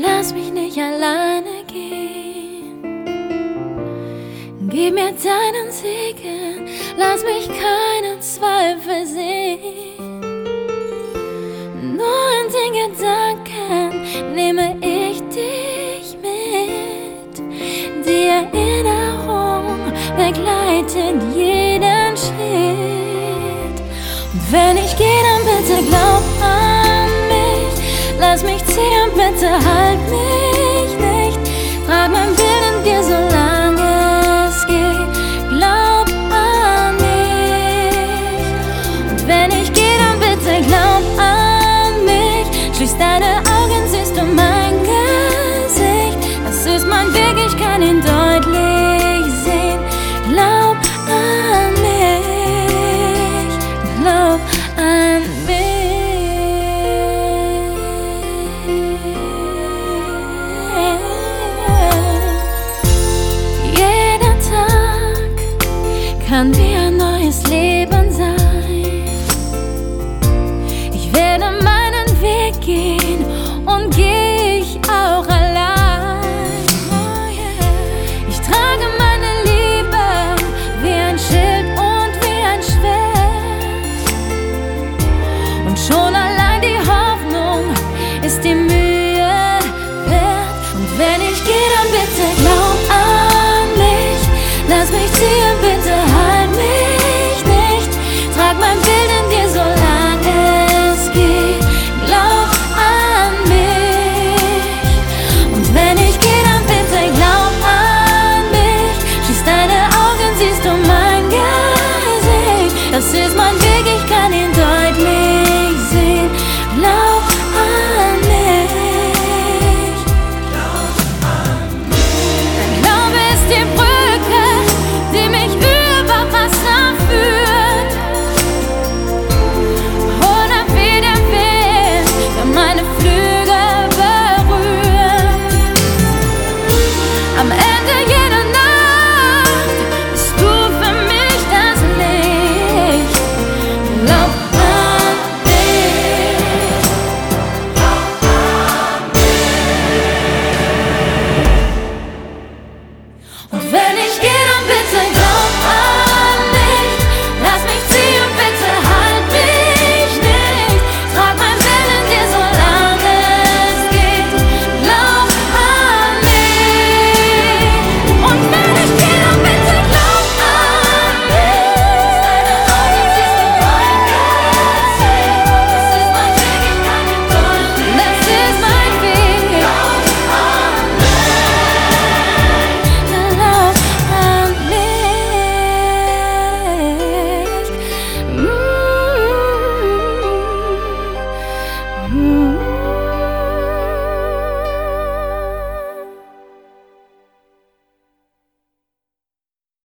lass mich nicht alleine gehen. Gib mir deinen Segen, lass mich keinen Zweifel sehen. Nur in den Gedanken nehme ich dich mit. Die Erinnerung begleitet jeden Schritt. Und wenn ich gehe, dann bitte glaub an mich. Lass mich ziehen, bitte halt mich.